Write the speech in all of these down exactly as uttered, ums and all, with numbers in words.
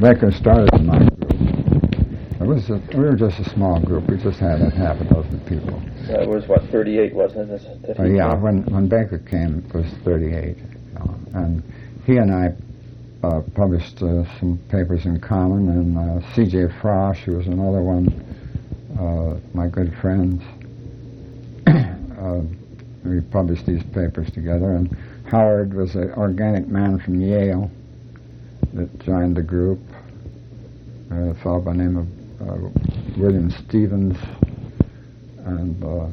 Baker started my group. It was a, we were just a small group. We just had a half a dozen people. That was, what, thirty-eight, wasn't it? This, uh, yeah, when, when Baker came, it was thirty-eight. You know, and he and I uh, published uh, some papers in common, and uh, C J Frosch, who was another one, uh, my good friends. uh, we published these papers together, and Howard was an organic man from Yale that joined the group, uh, a fellow by the name of uh, William Stevens, and uh,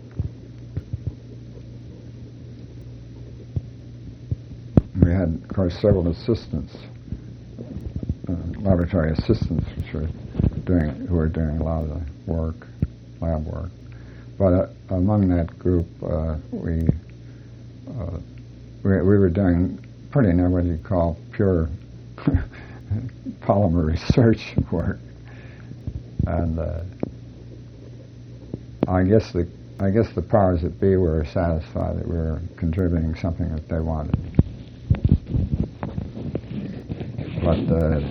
we had, of course, several assistants, uh, laboratory assistants, which were doing, who were doing a lot of the work, lab work. But uh, among that group, uh, we, uh, we we were doing pretty near what you call pure polymer research work, and uh, I guess the I guess the powers that be were satisfied that we were contributing something that they wanted. But uh,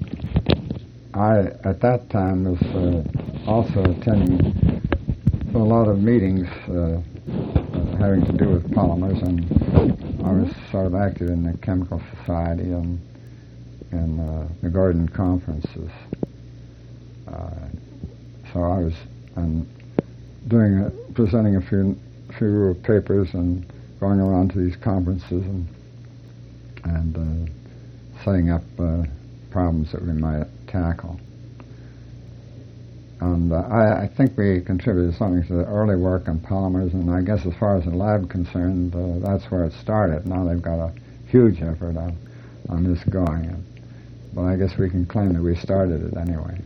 I at that time was uh, also attending a lot of meetings uh, uh, having to do with polymers, and I was sort of active in the Chemical Society and in uh, the Gordon conferences. Uh, so I was um, doing a, presenting a few few papers and going around to these conferences and and uh, setting up uh, problems that we might tackle. And uh, I, I think we contributed something to the early work on polymers, and I guess as far as the lab concerned, uh, that's where it started. Now they've got a huge effort on, on this going. And, but I guess we can claim that we started it anyway.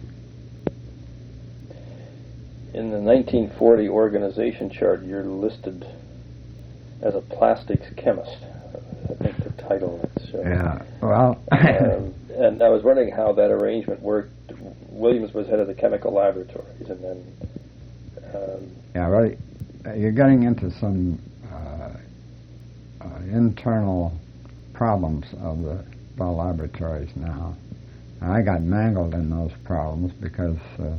In the nineteen forty organization chart, you're listed as a plastics chemist. I think the title is. Uh, yeah, well... um, and I was wondering how that arrangement worked. Williams was head of the chemical laboratories, and then... Um, yeah, right. You're getting into some uh, uh, internal problems of the Bell laboratories now. And I got mangled in those problems because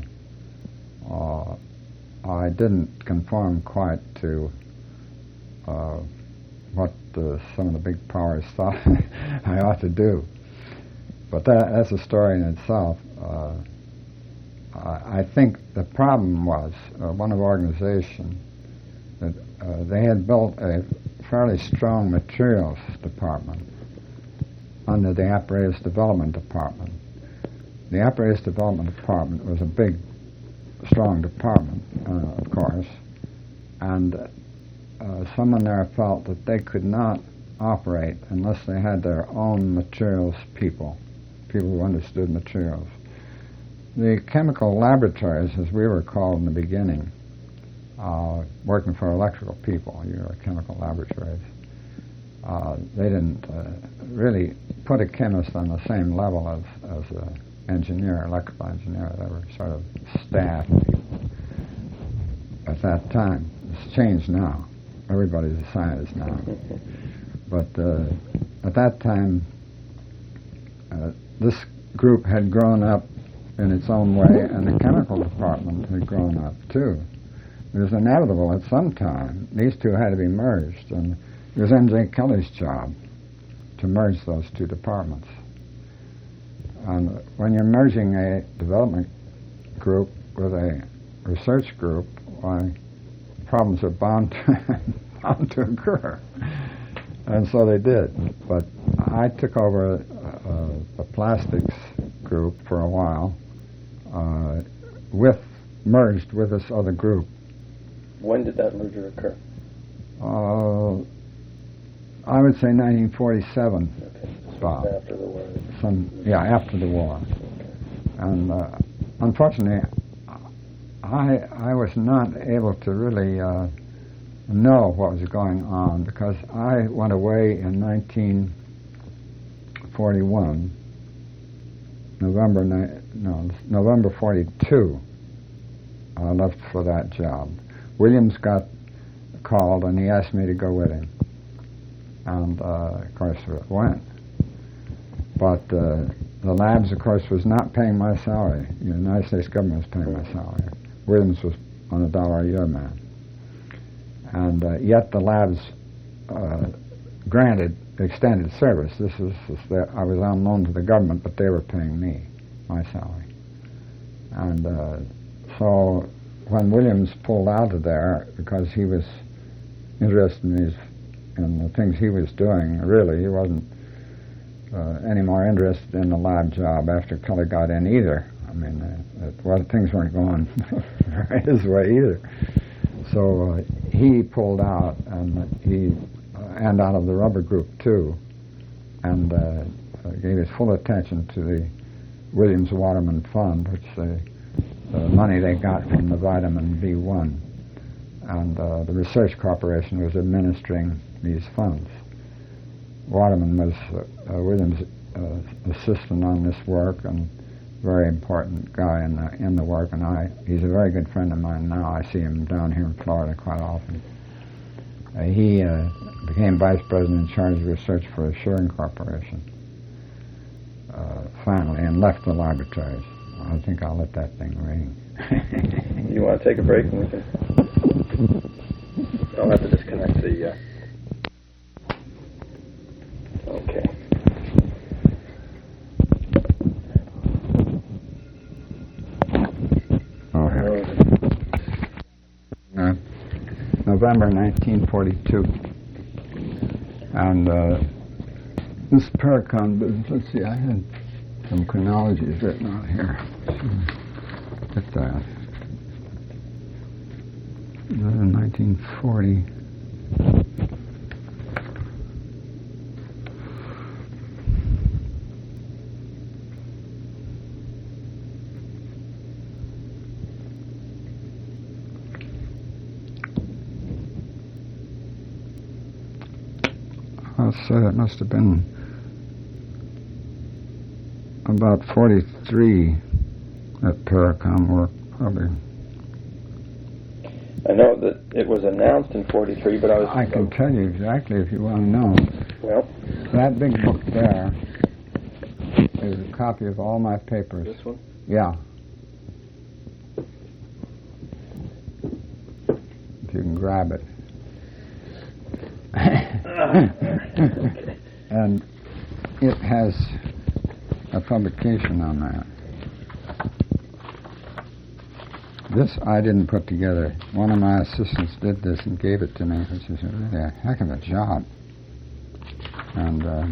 uh, uh, I didn't conform quite to uh, what uh, some of the big powers thought I ought to do. But that, that's a story in itself. Uh, I think the problem was uh, one of organization that uh, they had built a fairly strong materials department under the apparatus development department. The apparatus development department was a big, strong department, uh, of course, and uh, someone there felt that they could not operate unless they had their own materials people, people who understood materials. The chemical laboratories, as we were called in the beginning, uh, working for electrical people, you know, chemical laboratories, uh, they didn't uh, really put a chemist on the same level as, as an engineer, electrical engineer. They were sort of staff people at that time. It's changed now. Everybody's a scientist now. But uh, at that time, uh, this group had grown up in its own way, and the chemical department had grown up too. It was inevitable at some time. These two had to be merged, and it was M J Kelly's job to merge those two departments. And when you're merging a development group with a research group, why, problems are bound to, bound to occur. And so they did. But I took over uh, the plastics group for a while, uh, with merged with this other group. When did that merger occur? Uh, I would say nineteen forty-seven. Okay, so About. after the war. Some, yeah, after the war. Okay. And uh, unfortunately, I I was not able to really uh, know what was going on because I went away in nineteen forty-one, November ni- no November forty-two. I left for that job. Williams got called and he asked me to go with him, and uh, of course it went. But uh, the labs, of course, was not paying my salary. The United States government was paying my salary. Williams was on a dollar a year man. And uh, yet the labs uh, granted extended service. This is, this is the, I was on loan to the government, but they were paying me my salary. And uh, so when Williams pulled out of there, because he was interested in, his, in the things he was doing, really, he wasn't uh, any more interested in the lab job after Kelly got in either. I mean, uh, it, well, things weren't going his way either. So uh, he pulled out, and he uh, and out of the rubber group too, and uh, uh, gave his full attention to the Williams Waterman Fund, which the, the money they got from the vitamin B one, and uh, the Research Corporation was administering these funds. Waterman was uh, uh, Williams' uh, assistant on this work, and very important guy in the, in the work, and I, he's a very good friend of mine now. I see him down here in Florida quite often. Uh, he uh, became vice president in charge of research for Assuring Corporation, uh, finally, and left the laboratories. I think I'll let that thing ring. You want to take a break, and we can... I'll have to disconnect the... Uh... Okay. Uh, November nineteen forty-two, and uh, this Paracon business, let's see, I had some chronologies written out here. Get that. In nineteen forty. I'll say it must have been about forty-three that Paracon worked, probably. I know that it was announced in forty-three, but I was... I can tell you exactly if you want to know. Well? That big book there is a copy of all my papers. This one? Yeah. If you can grab it. Okay. And it has a publication on that. This I didn't put together. One of my assistants did this and gave it to me, which is really a heck of a job. And uh,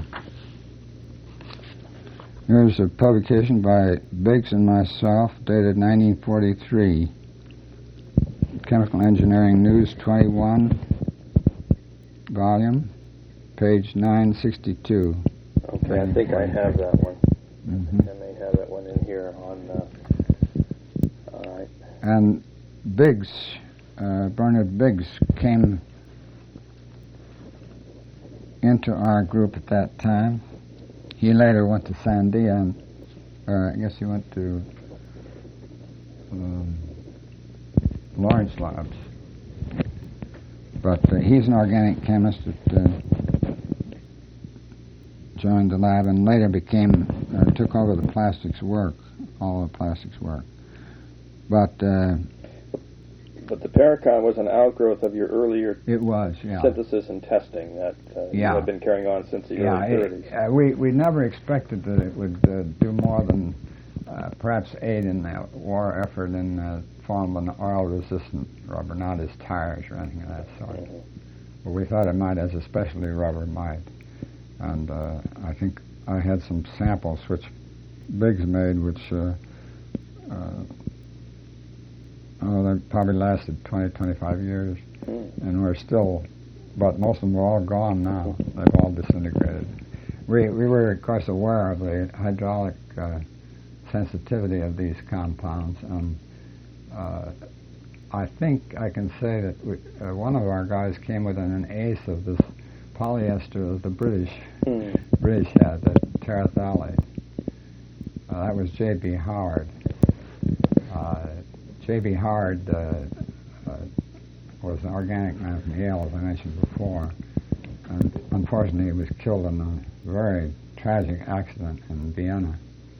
here's a publication by Biggs and myself, dated nineteen forty-three. Chemical Engineering News twenty-one, volume, page nine sixty-two. Okay, I think I have that one. Mm-hmm. I may have that one in here on... Uh, all right. And Biggs, uh, Bernard Biggs, came into our group at that time. He later went to Sandia, and uh, I guess he went to um, Lawrence Labs. But uh, he's an organic chemist that uh, joined the lab and later became, uh, took over the plastics work, all the plastics work. But uh, but the Paracon was an outgrowth of your earlier it was, yeah. synthesis and testing that uh, yeah. you had been carrying on since the yeah, early thirties. It, uh, we, we never expected that it would uh, do more than uh, perhaps aid in the war effort in the form of an oil-resistant rubber, not as tires or anything of that sort. Mm-hmm. But we thought it might, as a specialty rubber might. And uh, I think I had some samples which Biggs made, which uh, uh, oh, they probably lasted twenty, twenty-five years. Mm. And we're still, but most of them are all gone now. They've all disintegrated. We, we were, of course, aware of the hydraulic uh, sensitivity of these compounds. Um, uh, I think I can say that we, uh, one of our guys came within an ace of this polyester that the British mm. British had, the terephthalate. Uh, that was J B Howard. Uh, J B Howard uh, uh, was an organic man from Yale, as I mentioned before. And unfortunately, he was killed in a very tragic accident in Vienna.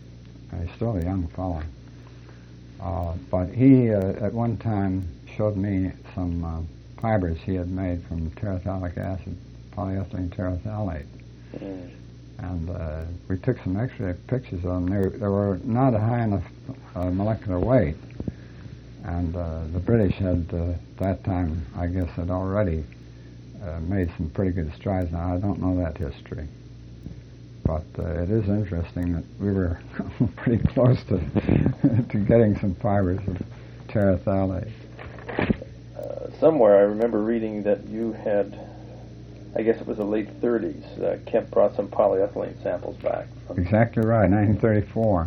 He's still a young fellow. Uh, but he, uh, at one time, showed me some uh, fibers he had made from terephthalic acid, polyethylene terephthalate. Mm. And uh, we took some X-ray pictures of them. They, they were not a high enough uh, molecular weight. And uh, the British had, uh, at that time, I guess, had already uh, made some pretty good strides. Now, I don't know that history. But uh, it is interesting that we were pretty close to to getting some fibers of terephthalate. Uh, somewhere I remember reading that you had, I guess it was the late thirties, uh, Kemp brought some polyethylene samples back. From exactly right, nineteen thirty-four.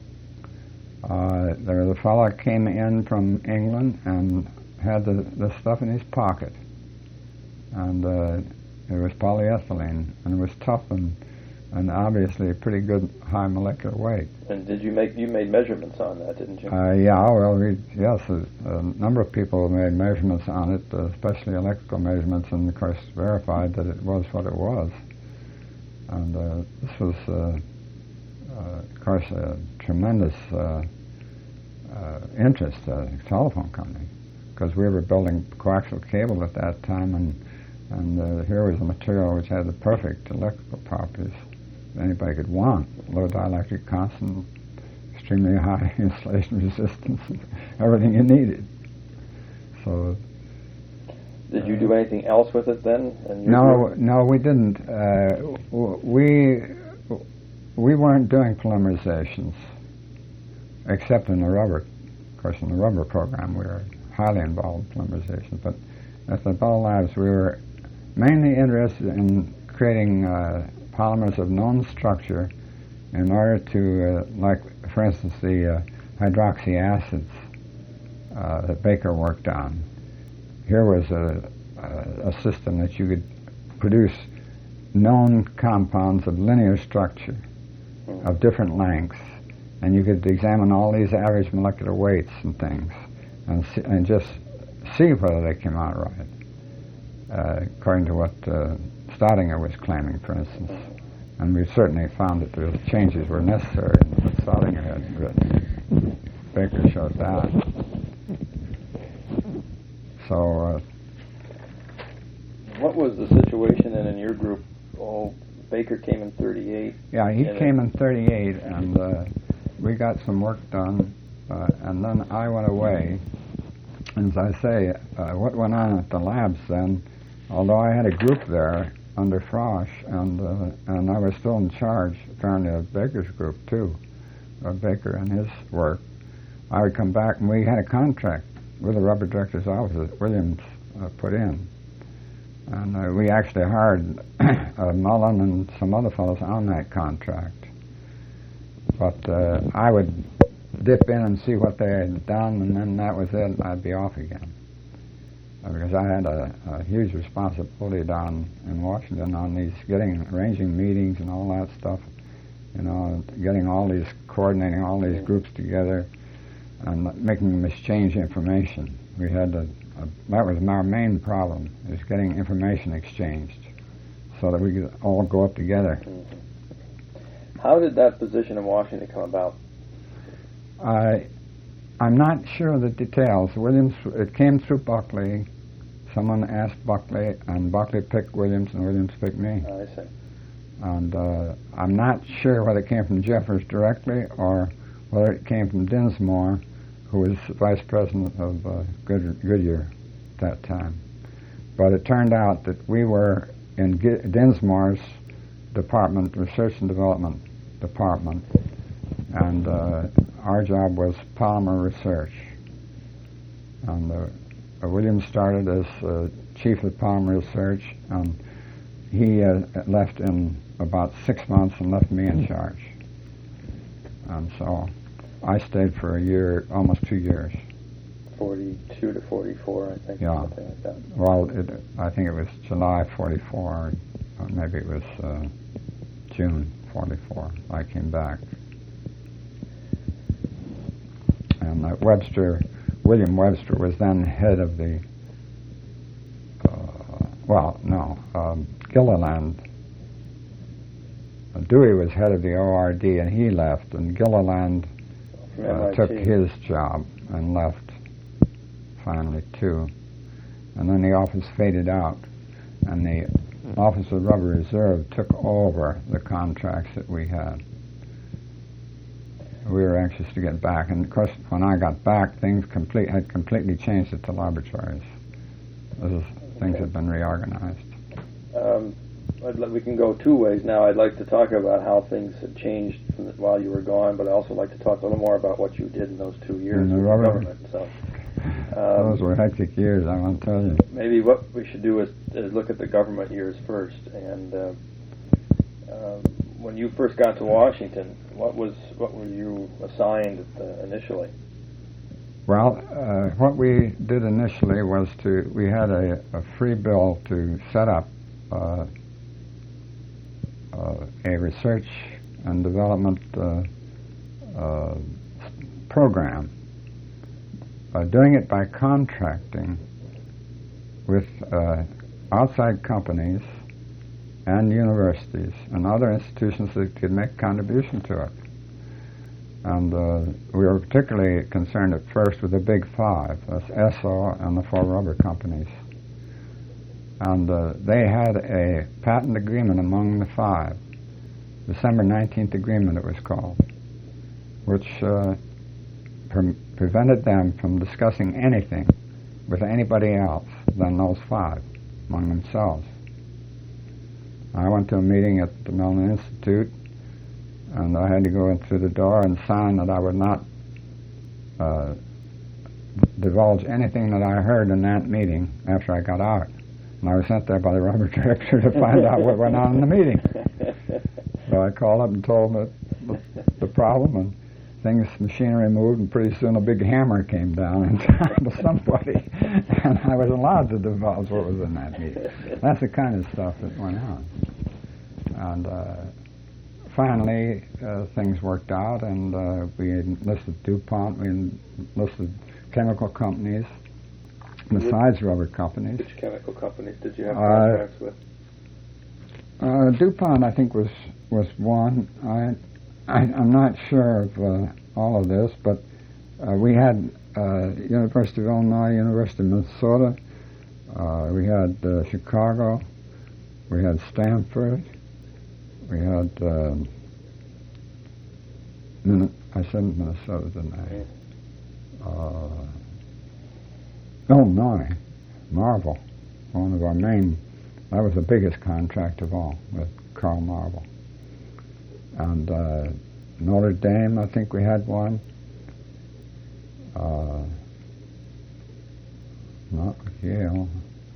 Uh, there was a fellow came in from England and had the, the stuff in his pocket. And uh, it was polyethylene, and it was tough and and obviously a pretty good high molecular weight. And did you make, you made measurements on that, didn't you? Uh, yeah, well, we, yes, a, a number of people made measurements on it, uh, especially electrical measurements, and of course verified that it was what it was. And uh, this was, uh, uh, of course, a tremendous uh, uh, interest to the telephone company, because we were building coaxial cable at that time, and, and uh, here was a material which had the perfect electrical properties anybody could want. Low dielectric constant, extremely high insulation resistance, everything you needed. So. Did you do anything else with it then? No, group? no, we didn't. Uh, we we weren't doing polymerizations, except in the rubber. Of course, in the rubber program, we were highly involved in polymerization. But at the Bell Labs, we were mainly interested in creating uh, polymers of known structure in order to, uh, like, for instance, the uh, hydroxy acids uh, that Baker worked on. Here was a, a, a system that you could produce known compounds of linear structure of different lengths, and you could examine all these average molecular weights and things and, see, and just see whether they came out right, uh, according to what uh, Staudinger was claiming, for instance. And we certainly found that the changes were necessary in what Staudinger had written. Baker showed that. So, uh, what was the situation then in your group? Oh, Baker came in thirty-eight. Yeah, he came in thirty-eight, and uh, we got some work done, uh, and then I went away. And as I say, uh, what went on at the labs then, although I had a group there under Frosch, and uh, and I was still in charge, apparently, of Baker's group too, of Baker and his work, I would come back, and we had a contract with the rubber director's office that Williams uh, put in. And uh, we actually hired uh, Mullen and some other fellows on that contract. But uh, I would dip in and see what they had done, and then that was it, and I'd be off again. Uh, because I had a, a huge responsibility down in Washington on these, getting, arranging meetings and all that stuff, you know, getting all these, coordinating all these groups together, and making them exchange information. We had to, uh, that was our main problem, is getting information exchanged so that we could all go up together. Mm-hmm. How did that position in Washington come about? I, I'm not sure of the details. Williams, it came through Buckley. Someone asked Buckley, and Buckley picked Williams, and Williams picked me. Oh, I see. And uh, I'm not sure whether it came from Jeffers directly or whether it came from Dinsmore, who was vice president of uh, Good, Goodyear at that time. But it turned out that we were in G- Dinsmore's department, research and development department, and uh, our job was polymer research. And uh, uh, William started as uh, chief of polymer research, and he uh, left in about six months and left me in charge. And so I stayed for a year, almost two years. forty-two to forty-four, I think, yeah. something like that. Well, it, I think it was July forty-four, or maybe it was uh, June forty-four. I came back. And uh, Webster, William Webster was then head of the, uh, well, no, um, Gilliland Dewey was head of the O R D, and he left, and Gilliland uh, took his job and left finally too. And then the office faded out, and the Office of Rubber Reserve took over the contracts that we had. We were anxious to get back, and of course, when I got back, things complete had completely changed at the laboratories. Those things Okay. had been reorganized. Um, I'd li- we can go two ways now. I'd like to talk about how things had changed from the, while you were gone, but I'd also like to talk a little more about what you did in those two years In the with the rubber- government. So, um, Those were hectic years, I want to tell you. maybe what we should do is, is look at the government years first. And uh, um, when you first got to Washington, what was what were you assigned uh, initially? Well, uh, what we did initially was to, we had a, a free bill to set up uh, uh, a research and development uh, uh, program, uh, doing it by contracting with uh, outside companies and universities and other institutions that could make contribution to it. And uh, we were particularly concerned at first with the big five, that's Esso and the four rubber companies. And uh, they had a patent agreement among the five, December nineteenth agreement it was called, which uh, pre- prevented them from discussing anything with anybody else than those five among themselves. I went to a meeting at the Mellon Institute, and I had to go in through the door and sign that I would not uh, divulge anything that I heard in that meeting after I got out. And I was sent there by the rubber director to find out what went on in the meeting. So I called up and told him the, the problem, and things, machinery moved, and pretty soon a big hammer came down and to somebody, and I was allowed to divulge what was in that meeting. That's the kind of stuff that went on. And uh, finally, uh, things worked out, and uh, we enlisted DuPont, we enlisted chemical companies, besides rubber companies. Which chemical companies did you have Uh, contracts with? Uh, DuPont, I think, was was one. I, I I'm not sure of uh, all of this, but uh, we had uh, University of Illinois, University of Minnesota. Uh, we had uh, Chicago. We had Stanford. We had. Uh, Min- I said Minnesota, didn't I? Uh, Illinois, Marvel, one of our main. That was the biggest contract of all with Carl Marvel. And uh, Notre Dame, I think we had one. Uh, not with Yale.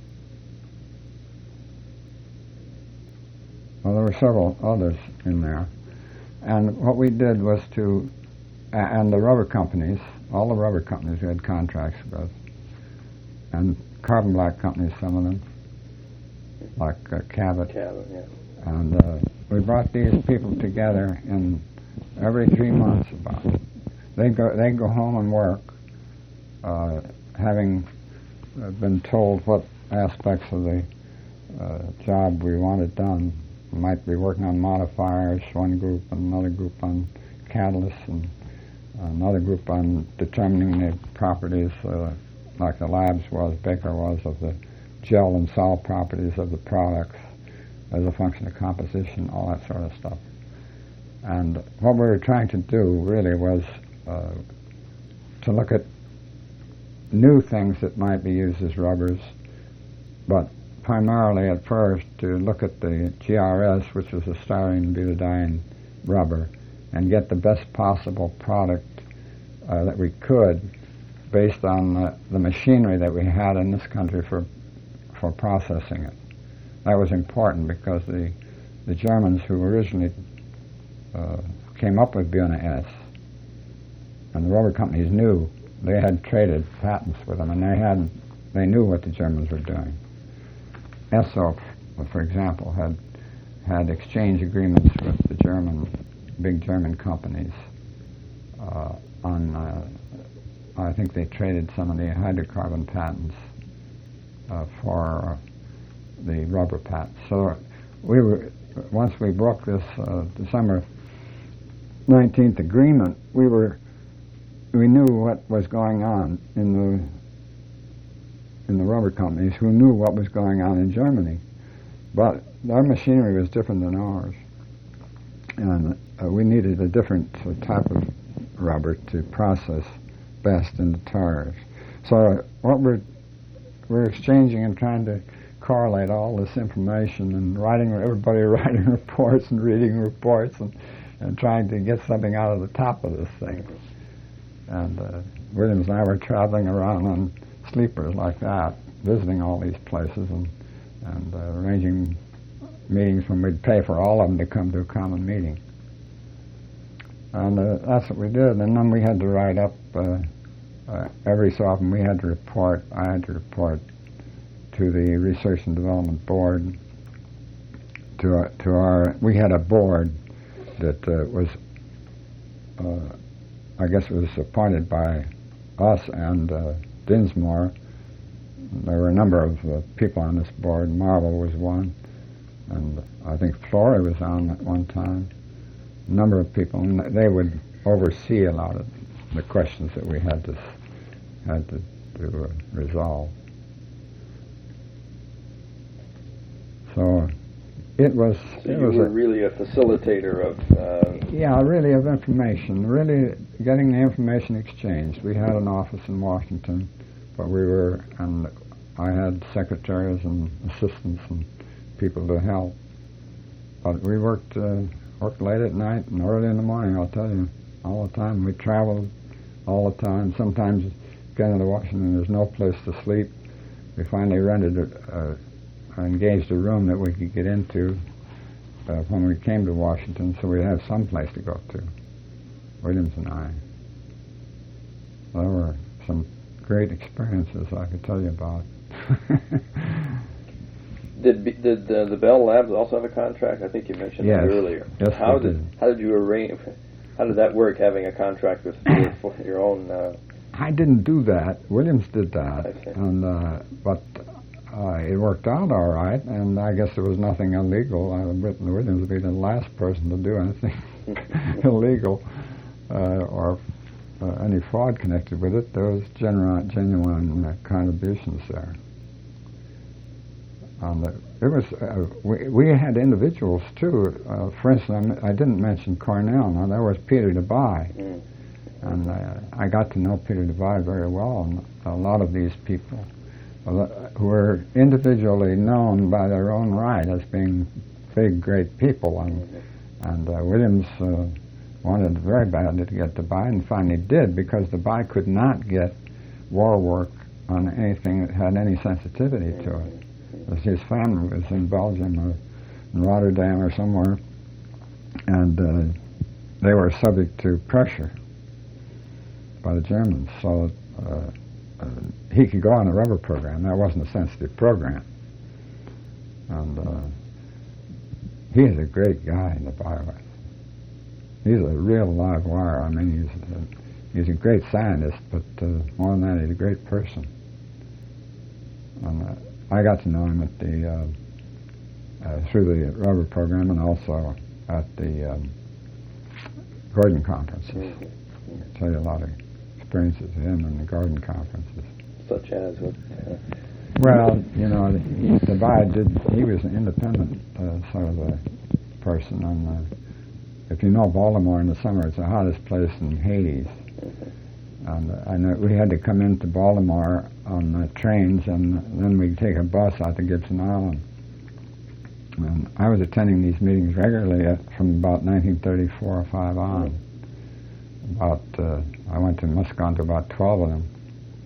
Well, there were several others in there. And what we did was to, uh, and the rubber companies, all the rubber companies we had contracts with, and carbon black companies, some of them, like uh, Cabot. Cabot, yeah. And uh, we brought these people together in every three months about. They go they go home and work, uh, having uh, been told what aspects of the uh, job we wanted done. We might be working on modifiers, one group, and another group on catalysts, and another group on determining the properties, uh, like the labs was, Baker was, of the gel and salt properties of the products as a function of composition, all that sort of stuff. And what we were trying to do really was uh, to look at new things that might be used as rubbers, but primarily at first to look at the G R S, which was a styrene butadiene rubber, and get the best possible product uh, that we could based on uh, the machinery that we had in this country for for processing it. That was important because the the Germans who originally uh, came up with Buna S, and the rubber companies knew, they had traded patents with them, and they had they knew what the Germans were doing. Esso, for example, had had exchange agreements with the German big German companies uh, on. Uh, I think they traded some of the hydrocarbon patents uh, for uh, the rubber patents. So we were once we broke this uh, December nineteenth agreement, we were we knew what was going on in the in the rubber companies, who knew what was going on in Germany, but their machinery was different than ours, and uh, we needed a different uh, type of rubber to process best into tires. So uh, what we're we're exchanging and trying to correlate all this information and writing, everybody writing reports and reading reports and, and trying to get something out of the top of this thing. And uh, Williams and I were traveling around on sleepers like that, visiting all these places and, and uh, arranging meetings when we'd pay for all of them to come to a common meeting. And uh, that's what we did. And then we had to write up, uh, uh, every so often we had to report, I had to report to the Research and Development Board, to our, to our we had a board that uh, was, uh, I guess it was appointed by us and uh, Dinsmore. There were a number of uh, people on this board. Marvel was one, and I think Flora was on at one time. A number of people, and they would oversee a lot of the questions that we had to had to, to uh, resolve. So it was. So it you was were a, really a facilitator of. Uh, yeah, really of information. Really getting the information exchanged. We had an office in Washington, but we were, and I had secretaries and assistants and people to help. But we worked uh, worked late at night and early in the morning. I'll tell you, all the time. We traveled all the time. Sometimes getting to Washington, there's no place to sleep. We finally rented a. a engaged a room that we could get into uh, when we came to Washington, so we'd have some place to go to, Williams and I. There were some great experiences I could tell you about. Did did uh, the Bell Labs also have a contract? I think you mentioned yes. that earlier. Yes, how they did did. how did you arrange? How did that work? Having a contract with your, for your own. Uh, I didn't do that. Williams did that, I see. and uh, but. Uh, it worked out all right, and I guess there was nothing illegal. I would Britain Williams would be the last person to do anything illegal uh, or uh, any fraud connected with it. There was genuine, genuine uh, contributions there. And, uh, it was uh, we, we had individuals too. Uh, for instance, I didn't mention Cornell. Now there was Peter DeBuy, mm. and uh, I got to know Peter DeBuy very well, and a lot of these people who were individually known by their own right as being big, great people. And, and uh, Williams uh, wanted very badly to get DeBuy, and finally did, because DeBuy could not get war work on anything that had any sensitivity to it. As his family was in Belgium or in Rotterdam or somewhere, and uh, they were subject to pressure by the Germans. So uh, Uh, he could go on the rubber program. That wasn't a sensitive program. And uh, he is a great guy in the bio. He's a real live wire. I mean, he's a, he's a great scientist, but uh, more than that, he's a great person. And uh, I got to know him at the uh, uh, through the rubber program, and also at the um, Gordon conferences. Mm-hmm. I'll tell you a lot of experiences with him in the Gordon conferences. Such as what? Uh, well, you know, DeBuy did. He was an independent uh, sort of a person. And uh, if you know Baltimore in the summer, it's the hottest place in Hades. Mm-hmm. And uh, I know we had to come into Baltimore on uh, trains, and then we'd take a bus out to Gibson Island. And I was attending these meetings regularly at, from about nineteen thirty-four or five on. Mm-hmm. About uh, I went to must have gone to about twelve of them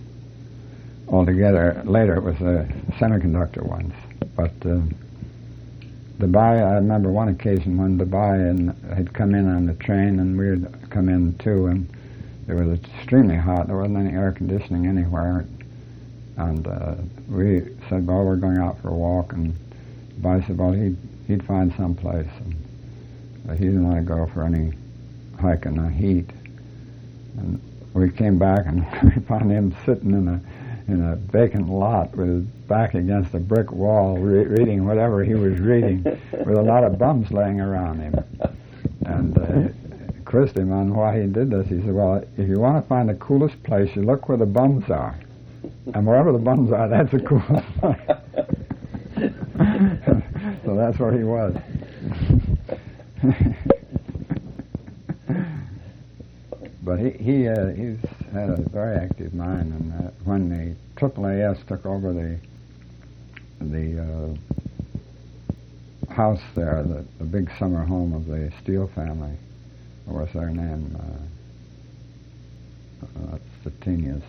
altogether. Later it was the semiconductor ones. But uh, DeBuy, I remember one occasion when DeBuy and had come in on the train, and we had come in too, and it was extremely hot. There wasn't any air conditioning anywhere. And uh, we said, well, we're going out for a walk, and DeBuy said, well, he'd, he'd find some place. And uh, he didn't want to go for any hike in the heat. And we came back, and we found him sitting in a in a vacant lot with his back against a brick wall re- reading whatever he was reading with a lot of bums laying around him. And uh, quizzed him on why he did this. He said, well, if you want to find the coolest place, you look where the bums are. And wherever the bums are, that's the coolest place. So that's where he was. But he he uh, he's had a very active mind, and uh, when the triple A S took over the the uh, house there, the, the big summer home of the Steele family, what was their name? Uh, uh, Stettinius.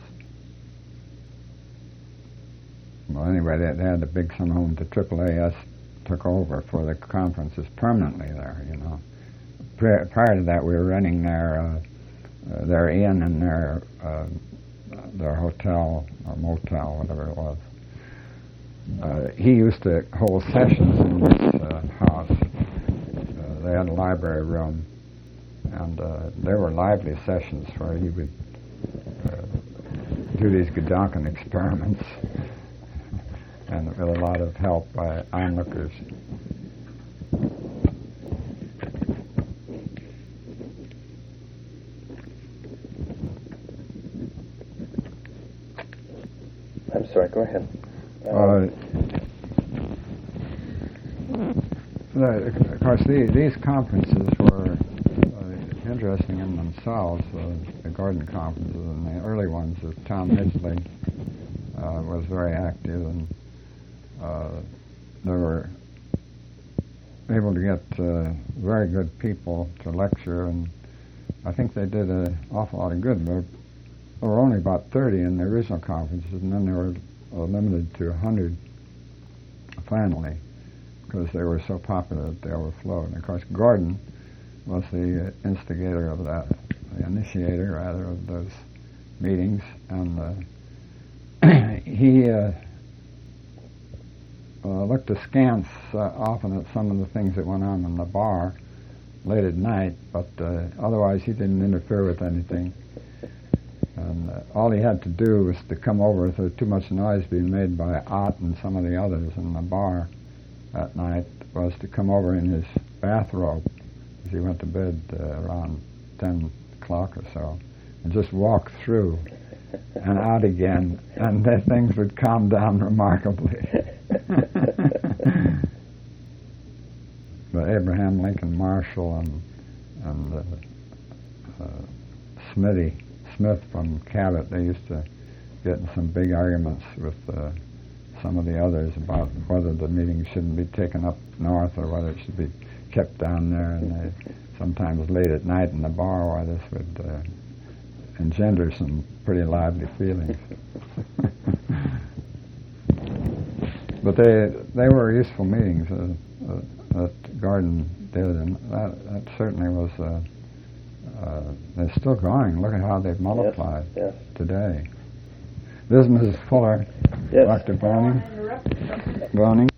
Well, anyway, they, they had the big summer home. The triple A S took over for the conferences permanently there. You know, prior, prior to that, we were renting their uh, uh, their inn and their uh, their hotel or motel, whatever it was. Uh, he used to hold sessions in this uh, house. Uh, they had a library room, and uh, there were lively sessions where he would uh, do these Gedanken experiments, and with a lot of help by onlookers. I'm sorry, go ahead. Uh, of course, these, these conferences were uh, interesting in themselves. Uh, the Gordon conferences and the early ones, uh, Tom Midgley uh, was very active, and uh, they were able to get uh, very good people to lecture, and I think they did an awful lot of good. There were only about thirty in the original conferences, and then they were uh, limited to one hundred finally, because they were so popular that they overflowed. And of course, Gordon was the instigator of that, the initiator rather of those meetings, and uh, he uh, uh, looked askance uh, often at some of the things that went on in the bar late at night, but uh, otherwise he didn't interfere with anything. And uh, all he had to do was to come over if there was too much noise being made by Ott and some of the others in the bar that night, was to come over in his bathrobe as he went to bed uh, around ten o'clock or so, and just walk through and out again, and then things would calm down remarkably. But Abraham Lincoln Marshall and, and uh, uh, Smithy, Smith from Cabot, they used to get in some big arguments with uh, some of the others about whether the meeting shouldn't be taken up north or whether it should be kept down there, and they, sometimes late at night in the bar, why this would uh, engender some pretty lively feelings. But they they were useful meetings uh, uh, that Gordon did, and that, that certainly was, uh, uh, they're still going. Look at how they've multiplied yes, yes. today. This is Missus Fuller, yes. Doctor Browning. Browning.